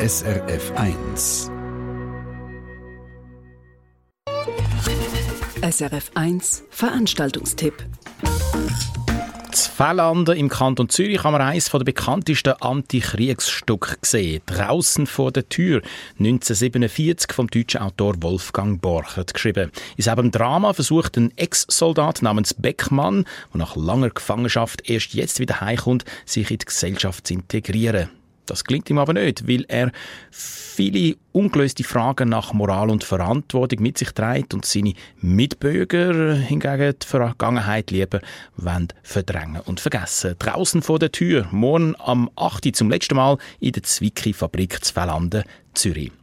SRF 1. SRF 1 Veranstaltungstipp. Das Fällanden im Kanton Zürich kann man eines der bekanntesten Antikriegsstücke sehen. «Draussen vor der Tür», 1947 vom deutschen Autor Wolfgang Borchert geschrieben. In seinem Drama versucht ein Ex-Soldat namens Beckmann, der nach langer Gefangenschaft erst jetzt wieder heimkommt, sich in die Gesellschaft zu integrieren. Das gelingt ihm aber nicht, weil er viele ungelöste Fragen nach Moral und Verantwortung mit sich trägt und seine Mitbürger hingegen die Vergangenheit lieber verdrängen und vergessen. Draussen vor der Tür, morgen am 8. zum letzten Mal in der Zwicky-Fabrik zu Fällanden, Zürich.